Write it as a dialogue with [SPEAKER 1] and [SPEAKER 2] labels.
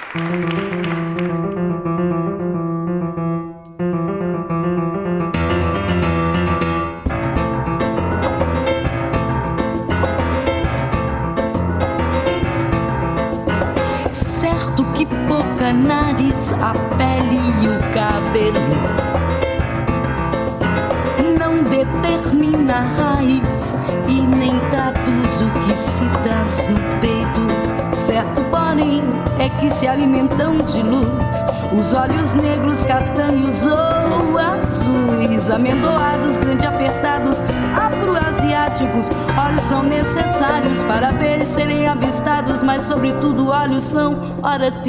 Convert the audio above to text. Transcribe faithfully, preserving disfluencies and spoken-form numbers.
[SPEAKER 1] Certo que boca, nariz, a pele e o cabelo não determina a raiz e nem traduz o que se traz no peito. Certo, porém, é que se alimentam de luz os olhos negros, castanhos ou azuis, amendoados, grande apertados, afro-asiáticos. Olhos são necessários para ver e serem avistados, mas sobretudo olhos são, ora